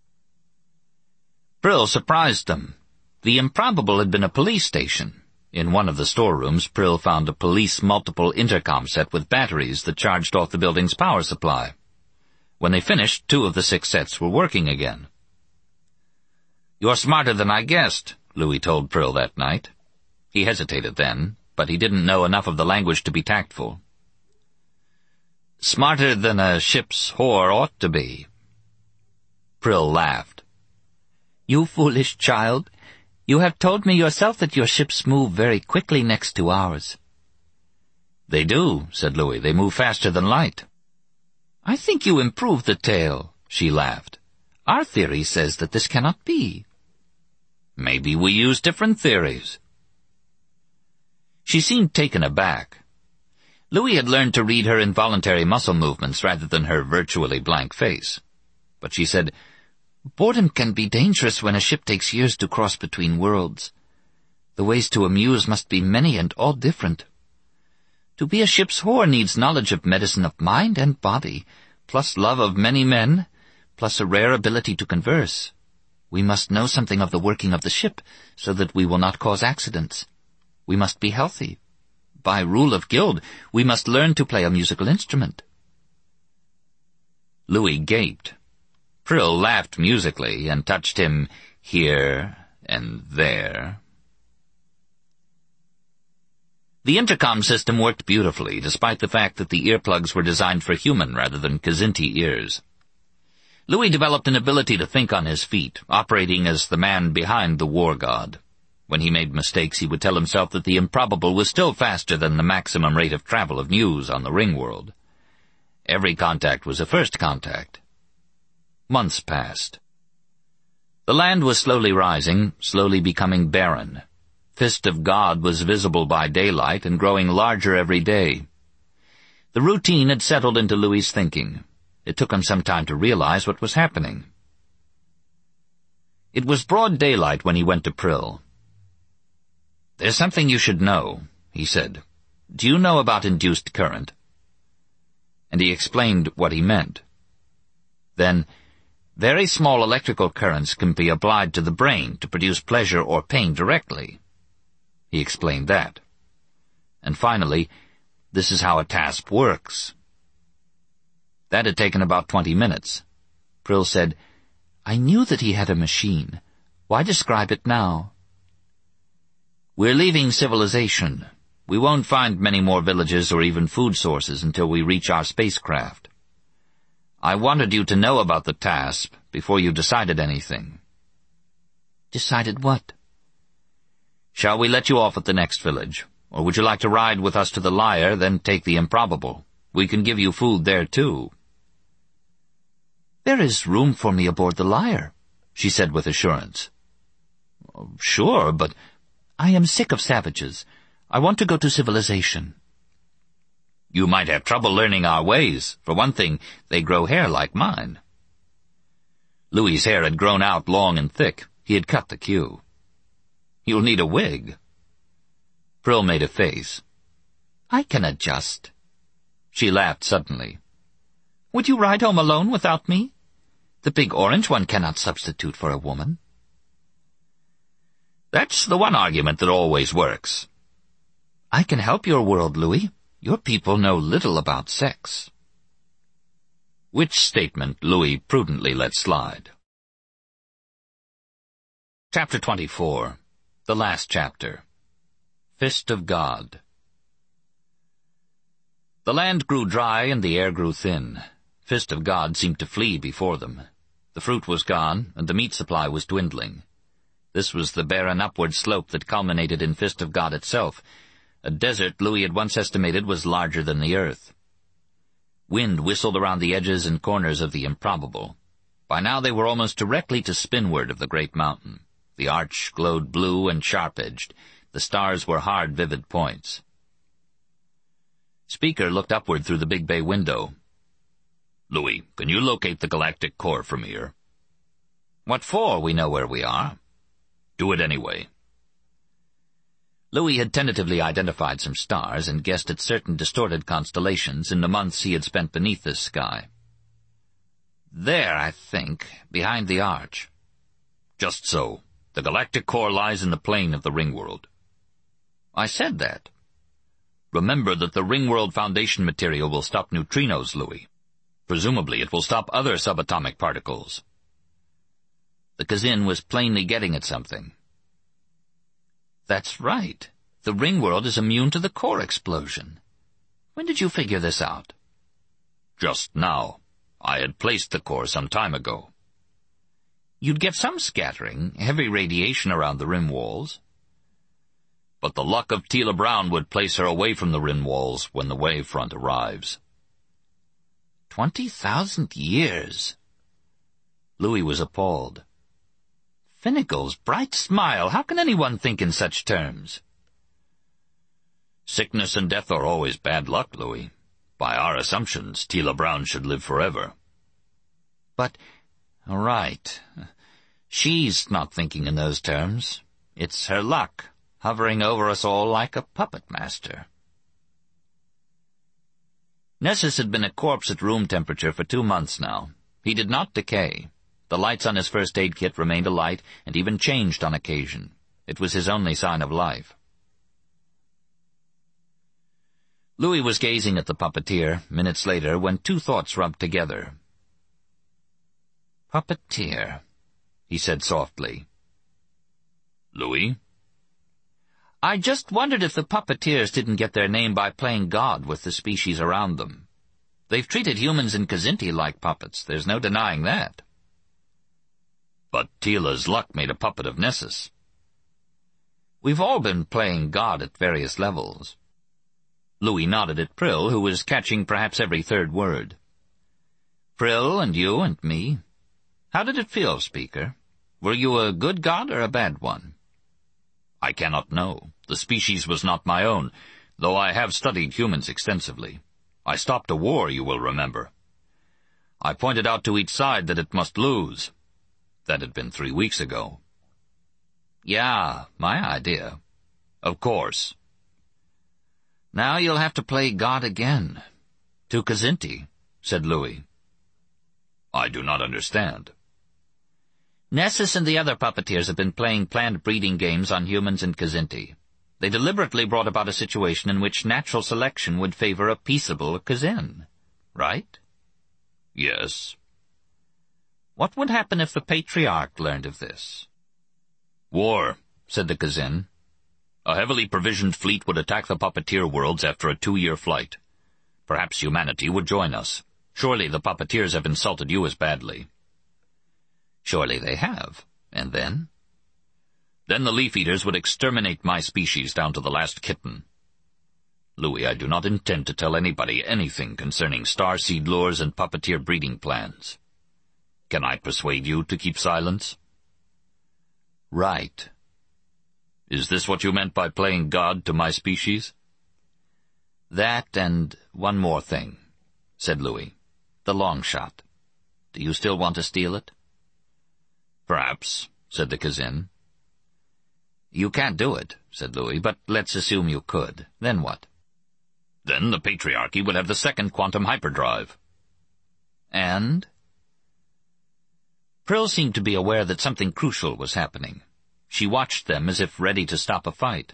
Prill surprised them. The Improbable had been a police station. In one of the storerooms, Prill found a police multiple intercom set with batteries that charged off the building's power supply. When they finished, two of the six sets were working again. "You're smarter than I guessed," Louis told Prill that night. He hesitated then, but he didn't know enough of the language to be tactful. "Smarter than a ship's whore ought to be." Prill laughed. "You foolish child. You have told me yourself that your ships move very quickly next to ours." "They do," said Louis. "They move faster than light." "I think you improved the tale," she laughed. "Our theory says that this cannot be." "Maybe we use different theories." She seemed taken aback. Louis had learned to read her involuntary muscle movements rather than her virtually blank face. But she said, "Boredom can be dangerous when a ship takes years to cross between worlds. The ways to amuse must be many and all different. To be a ship's whore needs knowledge of medicine of mind and body, plus love of many men, plus a rare ability to converse. We must know something of the working of the ship, so that we will not cause accidents. We must be healthy. By rule of guild, we must learn to play a musical instrument." Louis gaped. Prill laughed musically and touched him here and there. The intercom system worked beautifully, despite the fact that the earplugs were designed for human rather than Kzinti ears. Louis developed an ability to think on his feet, operating as the man behind the war god. When he made mistakes, he would tell himself that the Improbable was still faster than the maximum rate of travel of news on the Ringworld. Every contact was a first contact. Months passed. The land was slowly rising, slowly becoming barren. Fist of God was visible by daylight and growing larger every day. The routine had settled into Louis's thinking. It took him some time to realize what was happening. It was broad daylight when he went to Prill. "There's something you should know," he said. "Do you know about induced current?" And he explained what he meant. Then, "Very small electrical currents can be applied to the brain to produce pleasure or pain directly." He explained that. And finally, "This is how a task works." That had taken about twenty minutes. Prill said, "I knew that he had a machine. Why describe it now?" "We're leaving civilization. We won't find many more villages or even food sources until we reach our spacecraft. I wanted you to know about the task before you decided anything." "Decided what?" "Shall we let you off at the next village? Or would you like to ride with us to the Lyre, then take the Improbable? We can give you food there, too." "There is room for me aboard the Lyre," she said with assurance. "Sure, but—" "I am sick of savages. I want to go to civilization." "You might have trouble learning our ways. For one thing, they grow hair like mine." Louis's hair had grown out long and thick. He had cut the queue. "You'll need a wig." Prill made a face. "I can adjust." She laughed suddenly. "Would you ride home alone without me? The big orange one cannot substitute for a woman." "That's the one argument that always works." "I can help your world, Louis. Your people know little about sex." Which statement Louis prudently let slide. Chapter twenty-four. The last chapter. Fist of God. The land grew dry and the air grew thin. Fist of God seemed to flee before them. The fruit was gone, and the meat supply was dwindling. This was the barren upward slope that culminated in Fist of God itself, a desert Louis had once estimated was larger than the earth. Wind whistled around the edges and corners of the Improbable. By now they were almost directly to spinward of the great mountain. The arch glowed blue and sharp-edged. The stars were hard, vivid points. Speaker looked upward through the big bay window. "Louis, can you locate the galactic core from here?" "What for? We know where we are." "Do it anyway." Louis had tentatively identified some stars and guessed at certain distorted constellations in the months he had spent beneath this sky. There, I think, behind the arch. Just so. The galactic core lies in the plane of the Ringworld. I said that. Remember that the Ringworld foundation material will stop neutrinos, Louis. Presumably it will stop other subatomic particles. The Kazin was plainly getting at something. That's right. The Ringworld is immune to the core explosion. When did you figure this out? Just now. I had placed the core some time ago. You'd get some scattering, heavy radiation around the rim walls. But the luck of Teela Brown would place her away from the rim walls when the wave front arrives. Twenty thousand years. Louis was appalled. Finnegal's bright smile. How can anyone think in such terms? Sickness and death are always bad luck, Louis. By our assumptions, Teela Brown should live forever. But, all right. She's not thinking in those terms. It's her luck, hovering over us all like a puppet master. Nessus had been a corpse at room temperature for two months now. He did not decay. The lights on his first aid kit remained alight and even changed on occasion. It was his only sign of life. Louis was gazing at the puppeteer minutes later when two thoughts rubbed together. Puppeteer, he said softly. Louis? I just wondered if the puppeteers didn't get their name by playing God with the species around them. They've treated humans in Kzinti like puppets. There's no denying that. But Teela's luck made a puppet of Nessus. We've all been playing God at various levels. Louis nodded at Prill, who was catching perhaps every third word. Prill and you and me. How did it feel, Speaker? Were you a good god or a bad one? I cannot know. The species was not my own, though I have studied humans extensively. I stopped a war, you will remember. I pointed out to each side that it must lose. That had been three weeks ago. Yeah, my idea. Of course. Now you'll have to play God again. To Kzinti, said Louis. I do not understand. Nessus and the other puppeteers have been playing planned breeding games on humans in Kzinti. They deliberately brought about a situation in which natural selection would favor a peaceable Kazin, right? Yes. What would happen if the Patriarch learned of this? War, said the Kazin. A heavily provisioned fleet would attack the puppeteer worlds after a two-year flight. Perhaps humanity would join us. Surely the puppeteers have insulted you as badly. Surely they have. And then? Then the Leaf-Eaters would exterminate my species down to the last kitten. Louis, I do not intend to tell anybody anything concerning starseed lures and puppeteer breeding plans. Can I persuade you to keep silence? Right. Is this what you meant by playing God to my species? That and one more thing, said Louis. The long shot. Do you still want to steal it? Perhaps, said the Kazin. You can't do it, said Louis, but let's assume you could. Then what? Then the Patriarchy would have the second quantum hyperdrive. And? Prill seemed to be aware that something crucial was happening. She watched them as if ready to stop a fight.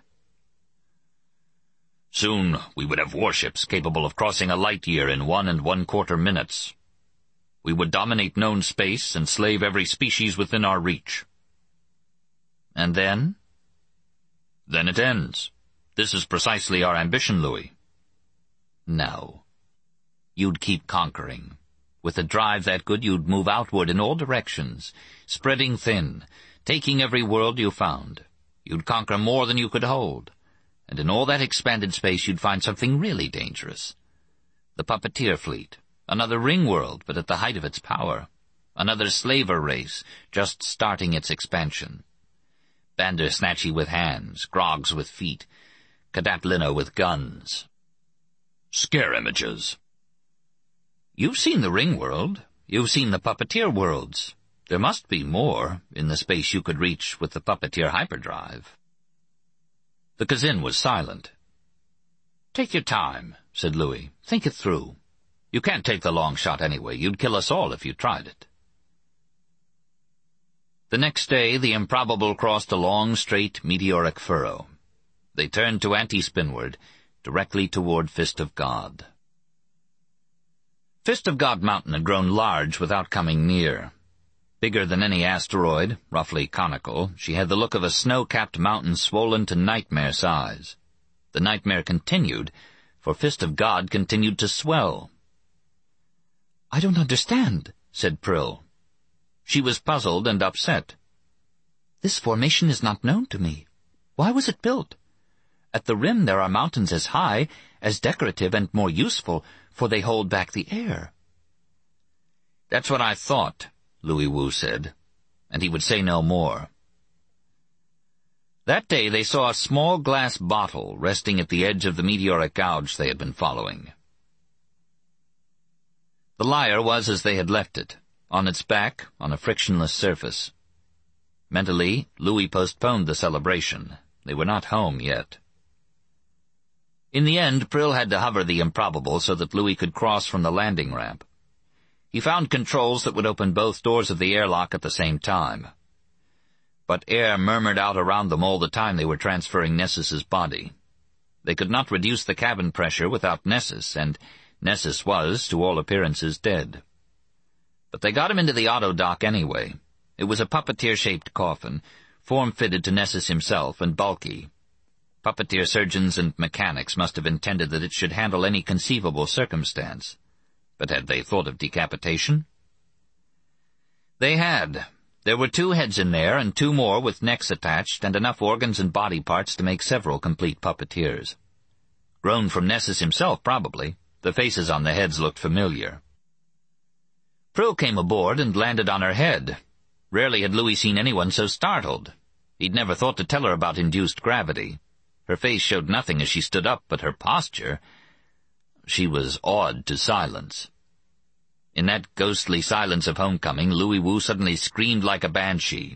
Soon we would have warships capable of crossing a light year in one and one-quarter minutes. We would dominate known space and slave every species within our reach. And then? Then it ends. This is precisely our ambition, Louis. No. You'd keep conquering. With a drive that good, you'd move outward in all directions, spreading thin, taking every world you found. You'd conquer more than you could hold. And in all that expanded space, you'd find something really dangerous. The puppeteer fleet. Another ring world, but at the height of its power. Another slaver race, just starting its expansion. Bandersnatchy with hands, Grogs with feet, Kadatlino with guns. Scare images. You've seen the ring world. You've seen the puppeteer worlds. There must be more in the space you could reach with the puppeteer hyperdrive. The Kazin was silent. "Take your time," said Louis. "Think it through. You can't take the long shot anyway. You'd kill us all if you tried it." The next day, the Improbable crossed a long, straight, meteoric furrow. They turned to anti-spinward, directly toward Fist of God. Fist of God Mountain had grown large without coming near. Bigger than any asteroid, roughly conical, she had the look of a snow-capped mountain swollen to nightmare size. The nightmare continued, for Fist of God continued to swell. "I don't understand," said Prill. She was puzzled and upset. "This formation is not known to me. Why was it built? At the rim there are mountains as high, as decorative, and more useful, for they hold back the air." "That's what I thought," Louis Wu said, and he would say no more. That day they saw a small glass bottle resting at the edge of the meteoric gouge they had been following. The lyre was as they had left it, on its back, on a frictionless surface. Mentally, Louis postponed the celebration. They were not home yet. In the end, Prill had to hover the Improbable so that Louis could cross from the landing ramp. He found controls that would open both doors of the airlock at the same time. But air murmured out around them all the time they were transferring Nessis's body. They could not reduce the cabin pressure without Nessis, and Nessis was, to all appearances, dead. But they got him into the auto dock anyway. It was a puppeteer-shaped coffin, form-fitted to Nessis himself, and bulky. Puppeteer surgeons and mechanics must have intended that it should handle any conceivable circumstance. But had they thought of decapitation? They had. There were two heads in there, and two more with necks attached, and enough organs and body parts to make several complete puppeteers. Grown from Nessis himself, probably. The faces on the heads looked familiar. Prill came aboard and landed on her head. Rarely had Louis seen anyone so startled. He'd never thought to tell her about induced gravity. Her face showed nothing as she stood up, but her posture... She was awed to silence. In that ghostly silence of homecoming, Louis Wu suddenly screamed like a banshee.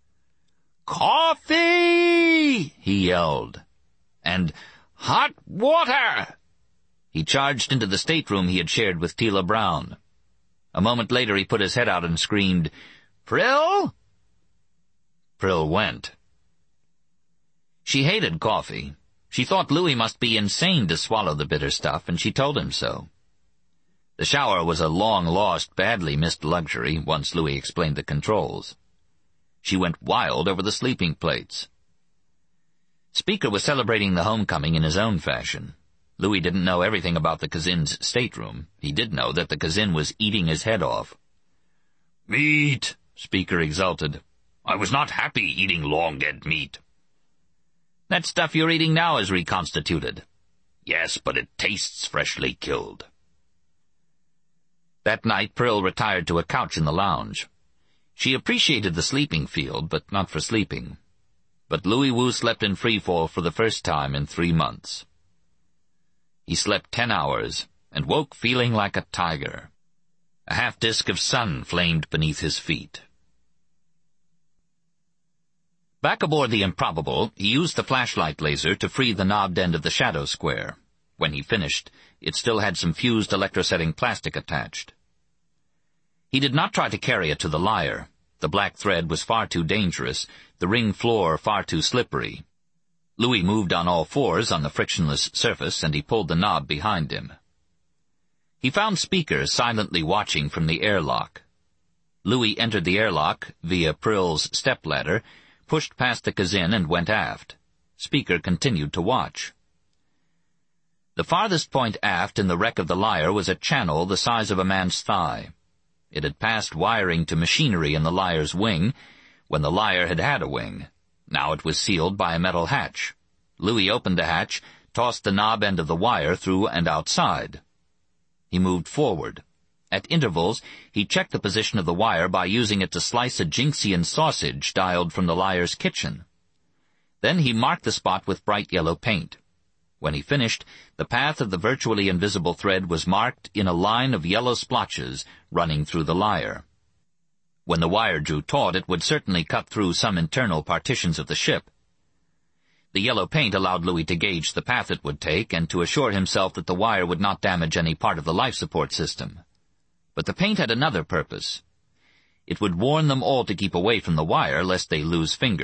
"Coffee!" he yelled. And, "Hot water!" He charged into the stateroom he had shared with Tila Brown. A moment later he put his head out and screamed, "Prill?" Prill went. She hated coffee. She thought Louis must be insane to swallow the bitter stuff, and she told him so. The shower was a long-lost, badly missed luxury, once Louis explained the controls. She went wild over the sleeping plates. Speaker was celebrating the homecoming in his own fashion. Louis didn't know everything about the Kazin's stateroom. He did know that the Kazin was eating his head off. "Meat!" Speaker exulted. "I was not happy eating long-dead meat." "That stuff you're eating now is reconstituted." "Yes, but it tastes freshly killed." That night, Prill retired to a couch in the lounge. She appreciated the sleeping field, but not for sleeping. But Louis Wu slept in freefall for the first time in three months. He slept ten hours, and woke feeling like a tiger. A half-disk of sun flamed beneath his feet. Back aboard the Improbable, he used the flashlight laser to free the knobbed end of the shadow square. When he finished, it still had some fused electrosetting plastic attached. He did not try to carry it to the lyre. The black thread was far too dangerous, the ring floor far too slippery. Louis moved on all fours on the frictionless surface, and he pulled the knob behind him. He found Speaker silently watching from the airlock. Louis entered the airlock via Prill's stepladder, pushed past the Kazin, and went aft. Speaker continued to watch. The farthest point aft in the wreck of the lyre was a channel the size of a man's thigh. It had passed wiring to machinery in the lyre's wing, when the lyre had had a wing. Now it was sealed by a metal hatch. Louis opened the hatch, tossed the knob end of the wire through and outside. He moved forward. At intervals, he checked the position of the wire by using it to slice a Jinxian sausage dialed from the lyre's kitchen. Then he marked the spot with bright yellow paint. When he finished, the path of the virtually invisible thread was marked in a line of yellow splotches running through the lyre. When the wire drew taut, it would certainly cut through some internal partitions of the ship. The yellow paint allowed Louis to gauge the path it would take and to assure himself that the wire would not damage any part of the life support system. But the paint had another purpose. It would warn them all to keep away from the wire lest they lose fingers.